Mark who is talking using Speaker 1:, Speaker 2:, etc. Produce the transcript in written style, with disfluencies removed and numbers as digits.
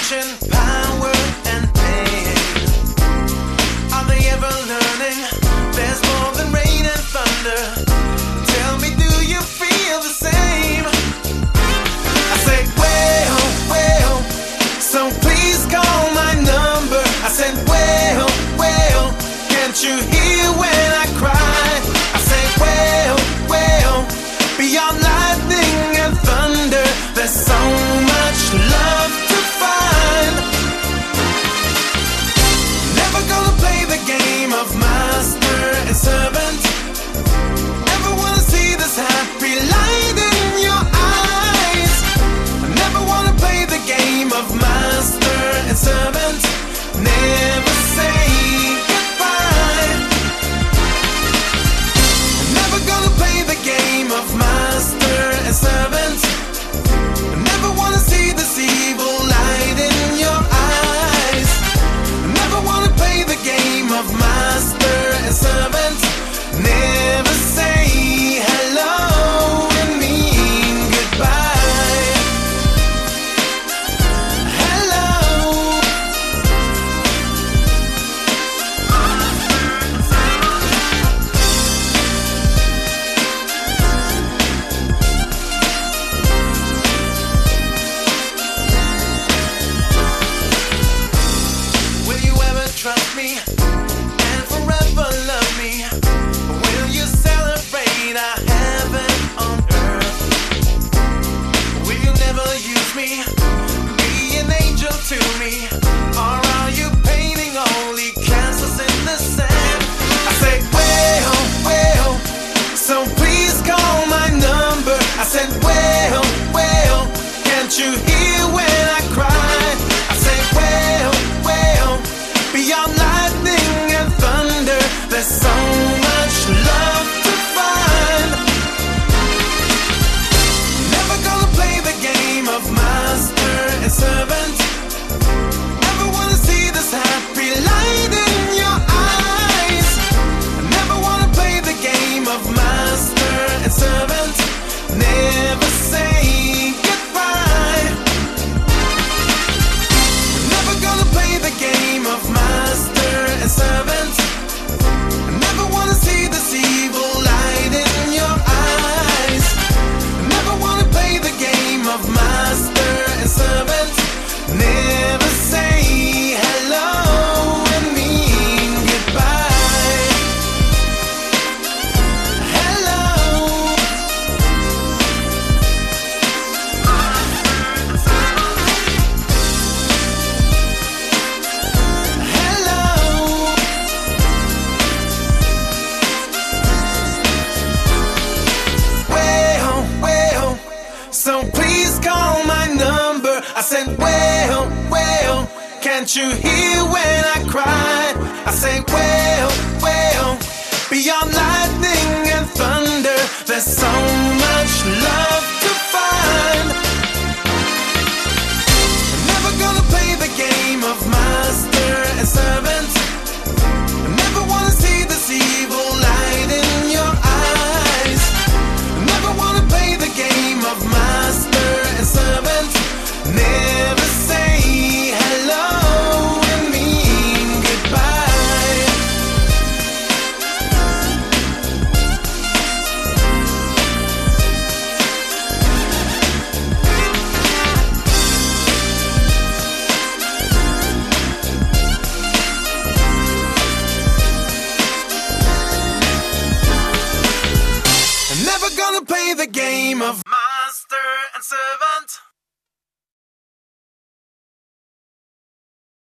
Speaker 1: passion, power, and pain. Are they ever learning? There's more than rain and thunder. Tell me, do you feel the same? I said, well, well, so please call my number. I said, well, well, can't you hear when I cry? I said, well, well, beyond lightning and thunder, there's so much love to find. Never gonna play the game of master and servant. Never wanna see this happy light in your eyes. I never wanna play the game of master and servant. Never say goodbye. Never gonna play the game of master and servant. Never wanna see this evil light in your eyes. Never wanna play the game of master and servant. Never say hello and mean goodbye. Hello. Will you ever trust me and forever love me? Will you celebrate our heaven on earth? Will you never use me, be an angel to me? Or are you painting only castles in the sand? I say, well, well, so please call my number. I said, well, well, can't you hear when I cry? I say, well, well, beyond lightning and thunder, there's so much love to find. Never gonna play the game of master and servant. Never wanna see this happy light in your eyes. Never wanna play the game of master and servant. Never say goodbye. Never gonna play the game of master and servant. Never wanna see this evil light in your eyes. Never wanna play the game of master and servant. Never say hello and mean goodbye. Hello. Hello. Well, well, so please call my number. I said, well, well, can't you hear when I cry? I say, well, well, beyond lightning and thunder, there's so much love to find.